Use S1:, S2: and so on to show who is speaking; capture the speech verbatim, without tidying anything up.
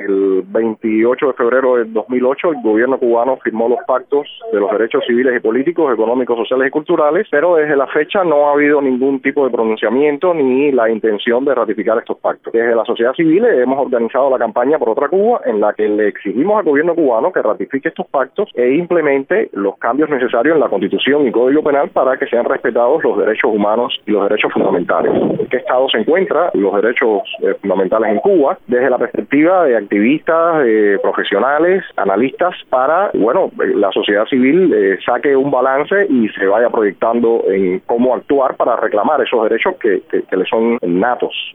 S1: El veintiocho de febrero del dos mil ocho, el gobierno cubano firmó los pactos de los derechos civiles y políticos, económicos, sociales y culturales, pero desde la fecha no ha habido ningún tipo de pronunciamiento ni la intención de ratificar estos pactos. Desde la sociedad civil hemos organizado la campaña Por Otra Cuba, en la que le exigimos al gobierno cubano que ratifique estos pactos e implemente los cambios necesarios en la Constitución y Código Penal para que sean respetados los derechos humanos y los derechos fundamentales. ¿En qué estado se encuentran los derechos eh, fundamentales en Cuba? Desde la perspectiva de activistas, de profesionales, analistas, para, bueno, la sociedad civil eh, saque un balance y se vaya proyectando en cómo actuar para reclamar esos derechos que, que, que le son natos.